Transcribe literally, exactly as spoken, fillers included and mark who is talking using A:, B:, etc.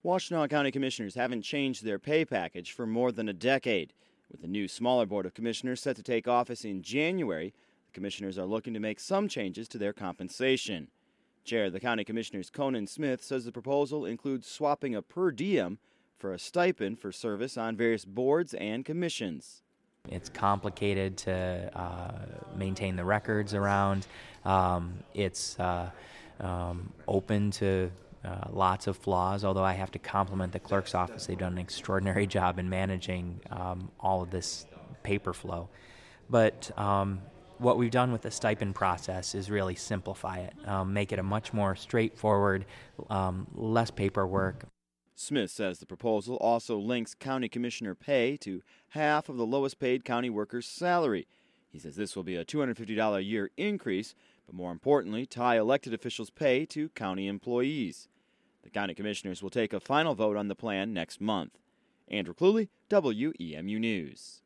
A: Washtenaw County Commissioners haven't changed their pay package for more than a decade. With the new smaller Board of Commissioners set to take office in January, the commissioners are looking to make some changes to their compensation. Chair of the County Commissioners, Conan Smith, says the proposal includes swapping a per diem for a stipend for service on various boards and commissions.
B: It's complicated to uh, maintain the records around. Um, it's uh, um, open to uh, lots of flaws, although I have to compliment the clerk's office. They've done an extraordinary job in managing um, all of this paper flow. But um, what we've done with the stipend process is really simplify it, um, make it a much more straightforward, um, less paperwork.
A: Smith says the proposal also links county commissioner pay to half of the lowest paid county worker's salary. He says this will be a two hundred fifty dollars a year increase, but more importantly, tie elected officials' pay to county employees. The county commissioners will take a final vote on the plan next month. Andrew Cluley, W E M U News.